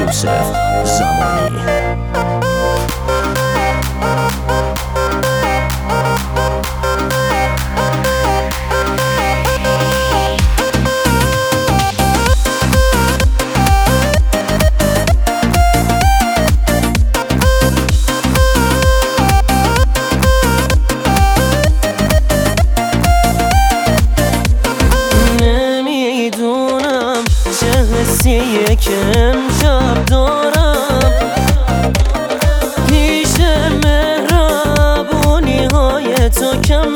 یوسف زمانی. حسیه که امشب دارم پیش مهربونی های تو کم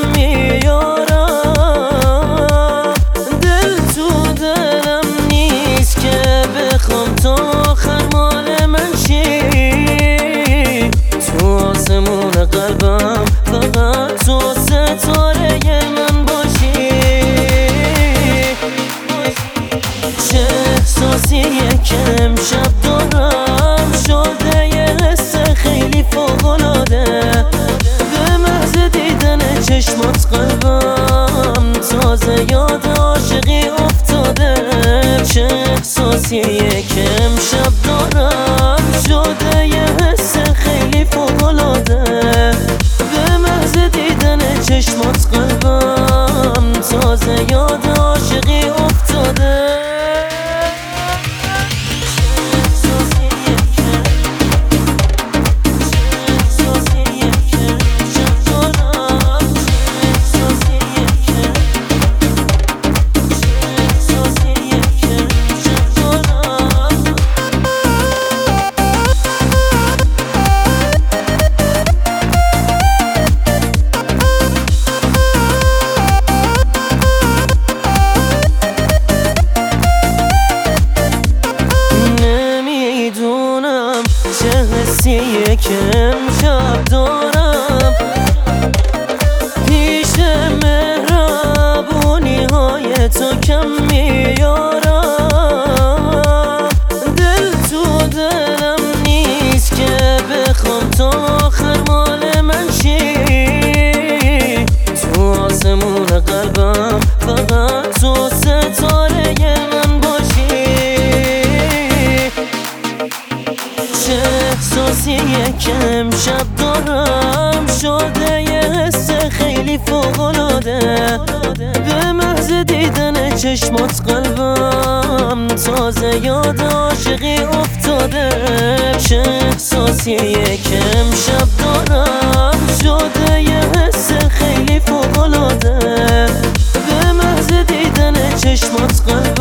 میارم. دل تو دلم نیست که بخوام تا آخر مال من شی. تو آسمون قلبم فقط تو ستاره من باشی. احساسیه که امشب دارم شده یه حس خیلی فوق‌العاده. به محض دیدن چشمات قلبم تازه یاد عاشقی افتاده. چه احساسیه که امشب دارم شده یه حس خیلی فوق‌العاده. به محض دیدن چشمات قلبم تازه یاد عاشقی افتاده. چه حسیه که امشب دارم پیش مهربونی های تو کم میارم. دل تو دلم نیست که بخوام تا آخر مال من شی. تو آسمون قلبم فقط تو ستاره من باشی. چه احساسیه که امشب دارم شده یه حس خیلی فوق‌العاده. به محض دیدن چشمات قلبم تازه یاد عاشقی افتاده. چه احساسیه که امشب دارم شده یه حس خیلی فوق‌العاده. به محض دیدن چشمات قلبم